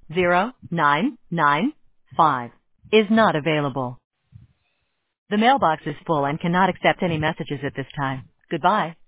0995 is not available. The mailbox is full and cannot accept any messages at this time. Goodbye.